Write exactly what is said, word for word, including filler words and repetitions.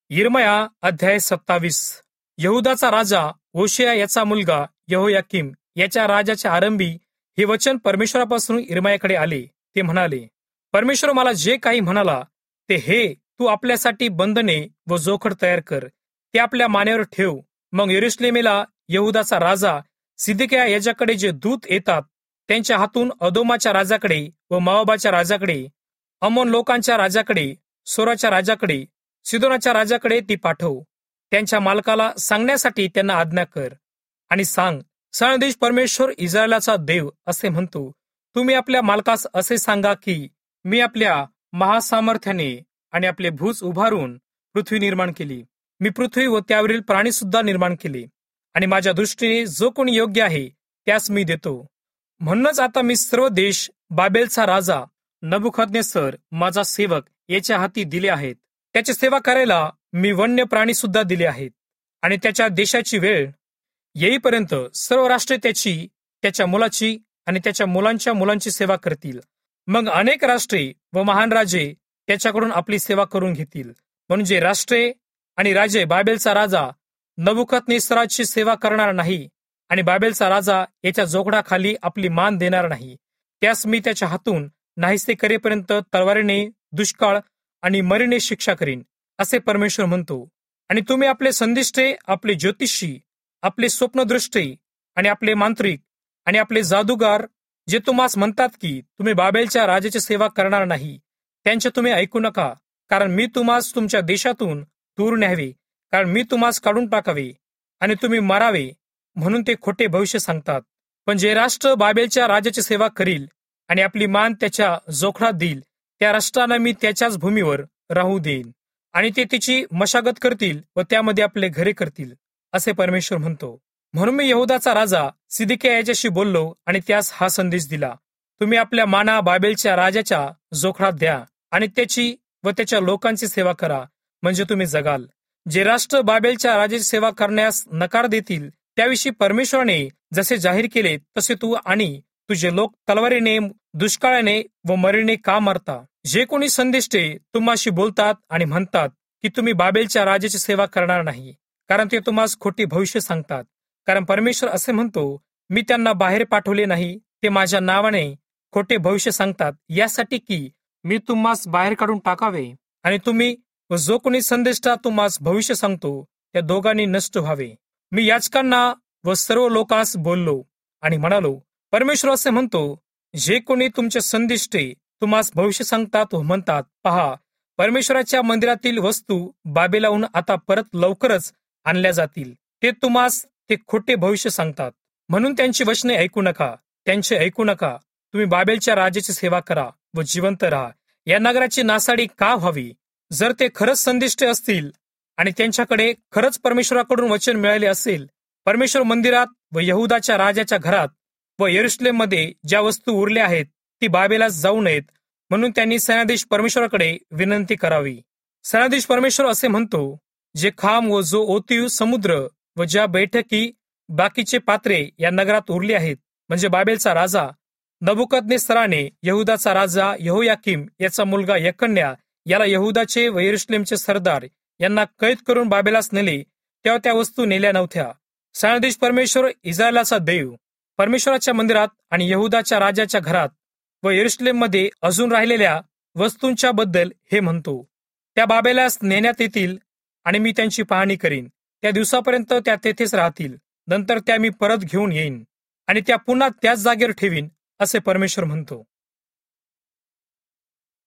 यिर्मया अध्याय सत्तावीस. यहुदाचा राजा होशेया याचा मुलगा यहोयाकीम याच्या राज्याच्या आरंभी हे वचन परमेश्वरापासून यिर्मयाकडे आले. ते म्हणाले, परमेश्वर मला जे काही म्हणाला ते हे, तू आपल्यासाठी बंधने व जोखड तयार कर, ते आपल्या मानेवर ठेव. मग यरुशलेमेला यहुदाचा राजा सिदकिय्या याच्याकडे जे दूत येतात त्यांच्या हातून अदोमाच्या राजाकडे व मोआबाच्या राजाकडे, अमोन लोकांच्या राजाकडे, सोराच्या राजाकडे, सिदोनाच्या राजाकडे ती पाठव. त्यांच्या मालकाला सांगण्यासाठी त्यांना आज्ञा कर आणि सांग, सणाधीश परमेश्वर इस्रायलाचा देव असे म्हणतो, तुम्ही आपल्या मालकास असे सांगा की मी आपल्या महासामर्थ्याने आणि आपले भुज उभारून पृथ्वी निर्माण केली. मी पृथ्वी व त्यावरील प्राणी सुद्धा निर्माण केले आणि माझ्या दृष्टीने जो कोणी योग्य आहे त्यास मी देतो. म्हणूनच आता मी सर्व देश बाबेलचा राजा नबुकदनेस्सर माझा सेवक याच्या हाती दिले आहेत. त्याची सेवा करायला मी वन्य प्राणी सुद्धा दिले आहेत. आणि त्याच्या देशाची वेळ येईपर्यंत सर्व राष्ट्रे त्याची, त्याच्या मुलाची आणि त्याच्या मुलांच्या मुलांची सेवा करतील. मग अनेक राष्ट्रे व महान राजे त्याच्याकडून आपली सेवा करून घेतील. म्हणजे राष्ट्रे आणि राजे बाबेलचा राजा नबुकदनेस्सराची सेवा करणार नाही आणि बाबेलचा राजा याच्या जोखडाखाली आपली मान देणार नाही. त्यास मी त्याच्या हातून नाहीसे करेपर्यंत तलवारीने, दुष्काळ आणि मरीने शिक्षा करीन, असे परमेश्वर म्हणतो. आणि तुम्ही आपले संदिष्टे, आपले ज्योतिषी, आपले स्वप्नदृष्टे आणि आपले मांत्रिक आणि आपले जादूगार जे तुम्हास म्हणतात की तुम्ही बाबेलच्या राजाची सेवा करणार नाही, त्यांचे तुम्ही ऐकू नका. कारण मी तुम्हास तुमच्या देशातून दूर न्यावे, कारण मी तुम्हास काढून टाकावे आणि तुम्ही मरावे म्हणून ते खोटे भविष्य सांगतात. पण जे राष्ट्र बाबेलच्या राजाची सेवा करील आणि आपली मान त्याच्या जोखडात देईल, त्या राष्ट्रांना मी त्याच्याच भूमीवर राहू देईन आणि ते तिची मशागत करतील व त्यामध्ये आपले घरे करतील, असे परमेश्वर म्हणतो. म्हणून मी यहुदाचा राजा सिदकिय्या याच्याशी बोललो आणि त्यास हा संदेश दिला, तुम्ही आपल्या माना बाबेलच्या राजाच्या जोखडात द्या आणि त्याची व त्याच्या लोकांची सेवा करा, म्हणजे तुम्ही जगाल. जे राष्ट्र बाबेलच्या राजाची सेवा करण्यास नकार देतील त्याविषयी परमेश्वराने जसे जाहीर केले तसे तू आणि तुझे लोक तलवारीने, दुष्काळाने व मरीने का मरता. जे कोणी संदिष्टे तुम्हाशी बोलतात आणि म्हणतात की तुम्ही बाबेलच्या राजाची सेवा करणार नाही, कारण ते तुम्हास खोटी भविष्य सांगतात. कारण परमेश्वर असे म्हणतो, मी त्यांना बाहेर पाठवले नाही, ते माझ्या नावाने खोटे भविष्य सांगतात, यासाठी की मी तुम्हास बाहेर काढून टाकावे आणि तुम्ही व जो कोणी संदिष्टा तुम्हास भविष्य सांगतो त्या दोघांनी नष्ट व्हावे. मी याचकांना व सर्व लोकांस बोललो आणि म्हणालो, परमेश्वर असे म्हणतो, जे कोणी तुमचे संदिष्टे तुम्हास भविष्य सांगतात व म्हणतात, पहा, परमेश्वराच्या मंदिरातील वस्तू बाबेलाहून आता परत लवकरच आणल्या जातील, ते तुम्हास ते खोटे भविष्य सांगतात. म्हणून त्यांची वचने ऐकू नका, त्यांचे ऐकू नका. तुम्ही बाबेलच्या राजाची सेवा करा व जिवंत राहा. या नगराची नासाडी का व्हावी? जर ते खरंच संदिष्टे असतील आणि त्यांच्याकडे खरंच परमेश्वराकडून वचन मिळाले असेल, परमेश्वर मंदिरात व यहुदाच्या राजाच्या घरात व यरुशलेममध्ये ज्या वस्तू उरल्या आहेत ती बाबेलास जाऊ नयेत, म्हणून त्यांनी सैन्याधीश परमेश्वराकडे विनंती करावी. सैन्याधीश परमेश्वर असे म्हणतो, जे खांब व जो ओतीव समुद्र व ज्या बैठकी बाकीचे पात्रे या नगरात उरली आहेत, म्हणजे बाबेलचा राजा नबुकदनेस्सराने यहुदाचा राजा यहोयाकीम याचा मुलगा यकन्या याला यहुदाचे व यरुशलेमचे सरदार यांना कैद करून बाबेलास नेले, तेव्हा त्या वस्तू नेल्या नव्हत्या. सैन्याधीश परमेश्वर इस्रायलाचा देव परमेश्वराच्या मंदिरात आणि यहुदाच्या राजाच्या घरात व यरुशलेममध्ये अजून राहिलेल्या वस्तूंच्या बद्दल हे म्हणतो, त्या बाबेलास नेण्यात येतील आणि मी त्यांची पाहणी करीन. त्या दिवसापर्यंत त्या तेथेच राहतील. नंतर त्या मी परत घेऊन येईन आणि त्या पुन्हा त्याच जागेवर ठेवीन, असे परमेश्वर म्हणतो.